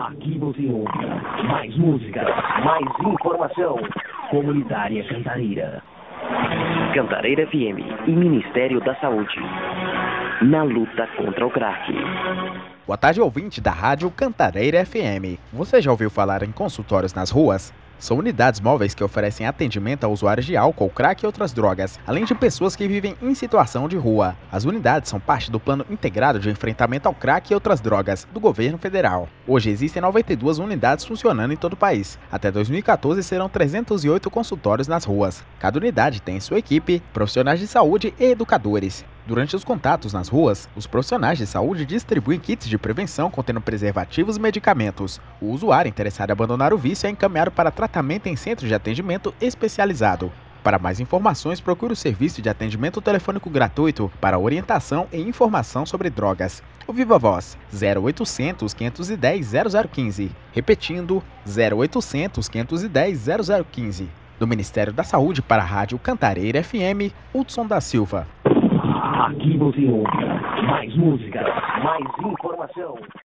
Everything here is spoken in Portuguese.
Aqui você ouve mais música, mais informação. Comunitária Cantareira. Cantareira FM e Ministério da Saúde. Na luta contra o crack. Boa tarde, ouvinte da Rádio Cantareira FM. Você já ouviu falar em consultórios nas ruas? São unidades móveis que oferecem atendimento a usuários de álcool, crack e outras drogas, além de pessoas que vivem em situação de rua. As unidades são parte do Plano Integrado de Enfrentamento ao Crack e outras drogas, do governo federal. Hoje existem 92 unidades funcionando em todo o país. Até 2014 serão 308 consultórios nas ruas. Cada unidade tem sua equipe, profissionais de saúde e educadores. Durante os contatos nas ruas, os profissionais de saúde distribuem kits de prevenção contendo preservativos e medicamentos. O usuário interessado em abandonar o vício é encaminhado para tratamento em centro de atendimento especializado. Para mais informações, procure o serviço de atendimento telefônico gratuito para orientação e informação sobre drogas. O Viva Voz 0800 510 0015. Repetindo, 0800 510 0015. Do Ministério da Saúde para a Rádio Cantareira FM, Hudson da Silva. Aqui você ouve mais música, mais informação.